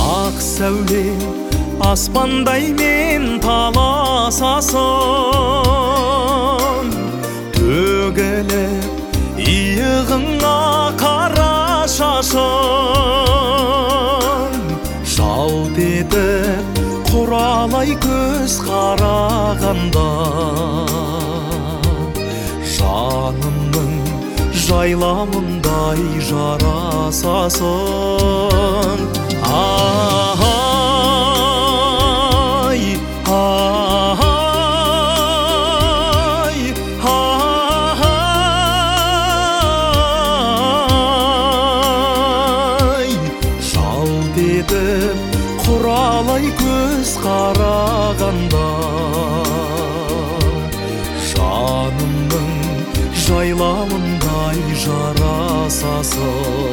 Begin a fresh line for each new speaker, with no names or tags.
ақ сәуле аспандай мен таласасын, төгіліп иығыңа қара шашын. Жалт етіп құралай көз қарағанда, жанымның жайламындай жарасасын. Ай, ай, ай, жалт етіп құралай көз қарағанда, жанымның жайламындай жарасасын.